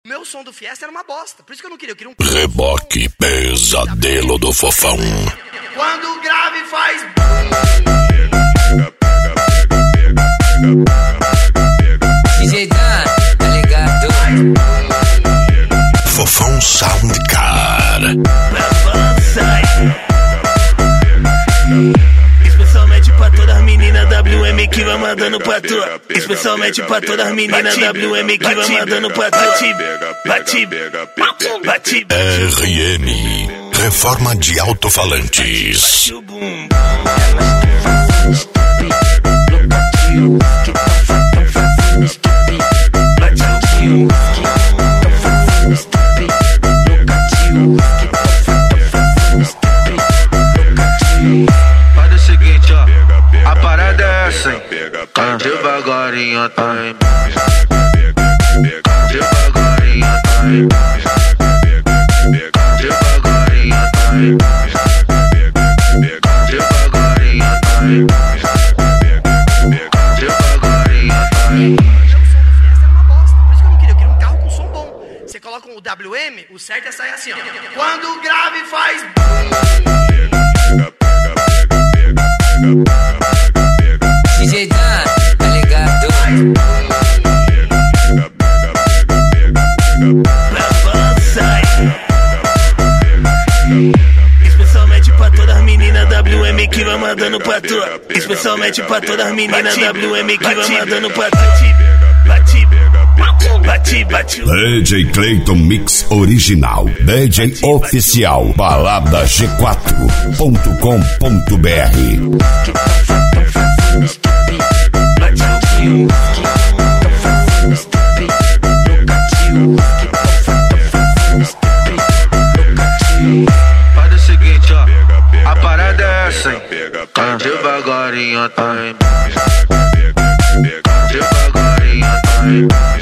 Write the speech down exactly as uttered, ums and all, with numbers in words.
Meu som do Fiesta era uma bosta, por isso que eu não queria, eu queria um... Reboque Pesadelo do Fofão. Quando o grave faz... D J Dan, tá ligado? Fofão Sound Car. Especialmente pra todas as meninas W M que vai mandando pra tu. Especialmente pra todas as meninas W M que vai mandando pra tu. Bate, bate, R M, Reforma de Alto-Falantes. Faz o seguinte, ó, a parada é essa, hein? Canta devagarinho, tá? Canta devagarinho, tá? Canta devagarinho, tá? Canta devagarinho, tá? Canta devagarinho, tá? Meu som do Fiesta era uma bosta, por isso que eu não queria, eu queria um carro com som bom. Você coloca o W M, o certo é sair assim, ó. Quando o grave faz... D J Dan, tá ligado? Especialmente pra todas as meninas W M que vai mandando pra tu. Especialmente pra todas as meninas W M que vai mandando pra tu. Bate, bate, bate. D J Clayton Mix Original. D J Oficial. Balada G quatro ponto com ponto B R. Faz o seguinte, ó, a parada é essa, hein? Canta devagarinho, tá? Canta devagarinho, tá?